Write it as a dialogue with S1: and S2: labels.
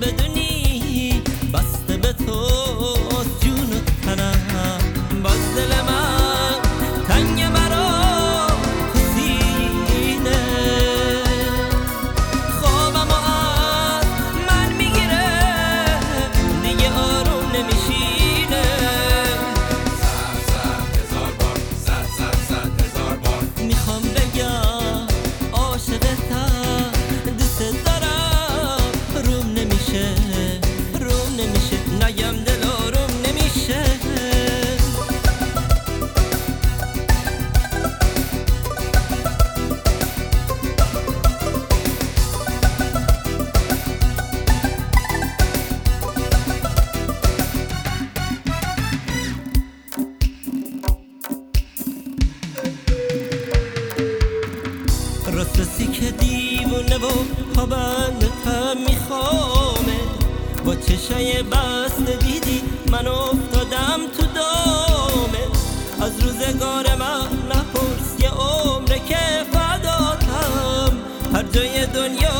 S1: بدونی بسته به تو جون و تنم. باز دل من تنگ برا تو سینه، خوابم از من میگیره دیگه آروم نمیشینه.
S2: زد هزار بار، زد هزار بار.
S1: میخوام بگم عاشقتم، دوست دارم، روم نمیشه نگم دل آروم نمیشه. راستی که دیوونه و پابند هم میخوامه، با چشای بسته دیدی من افتادم تو دامه. از روزگار من نپرس، یه عمره که فداتم، هر جای دنیا